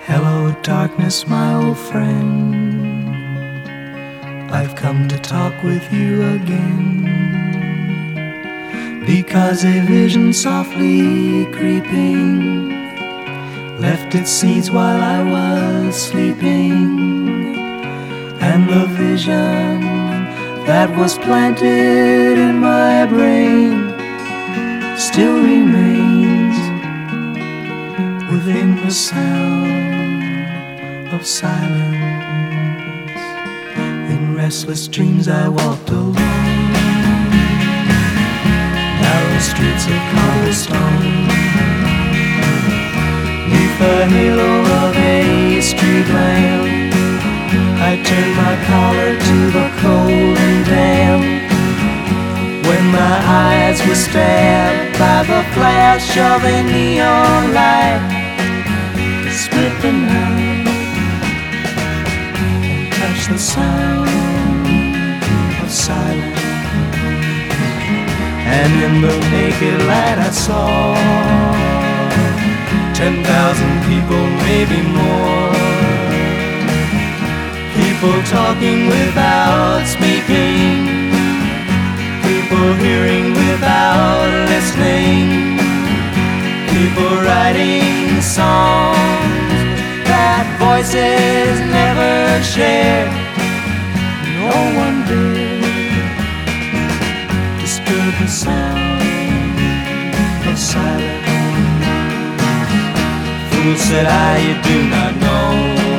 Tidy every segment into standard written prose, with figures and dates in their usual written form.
Hello, darkness, my old friend. I've come to talk with you again, because a vision softly creeping left its seeds while I was sleeping, and the vision that was planted in my brain still remains within the sound of silence. In restless dreams I walked alone, narrow streets of cobblestone, neath the halo of a street lamp. I turned my collar to the cold and damp, when my eyes were stabbed by the flash of a neon light that split the night and touched the sound of silence. And in the naked light I saw 10,000 people, maybe more, people talking without speaking, people hearing without listening, people writing songs that voices never share. No one did disturb the sound of silence. Fool, said I, you do not know,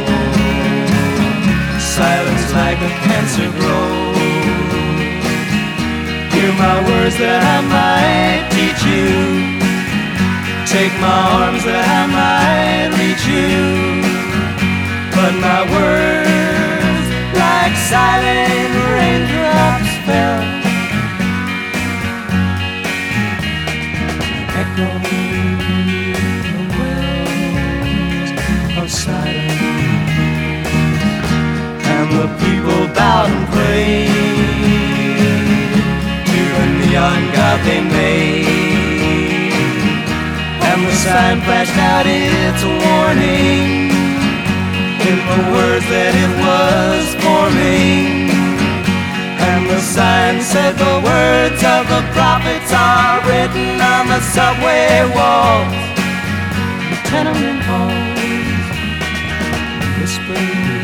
silence like a cancer grows. Hear my words that I might teach you, take my arms that I might reach you, but my words like silent raindrops fell, echoing the wells of silence. And the people bowed and prayed to the neon god they made, and the sign flashed out its warning in the words that it was forming. And the sign said the words of the prophets are written on the subway walls, the tenement halls, whispering